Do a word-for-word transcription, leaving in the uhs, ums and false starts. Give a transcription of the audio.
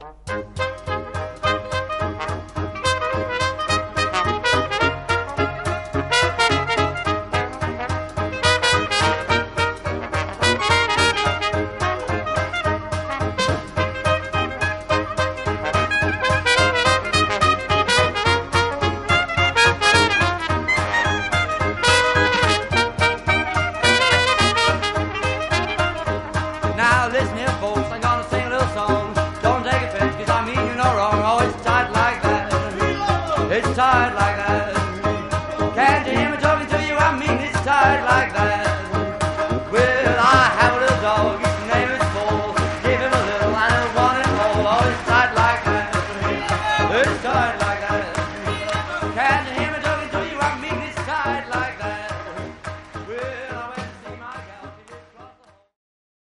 Now listen here, folks, I'm gonna sing a little song. Don't take offense, cause I mean you no wrong. Oh, it's tight like that. It's tight like that. Can't you hear me talking to you? I mean it's tight like that.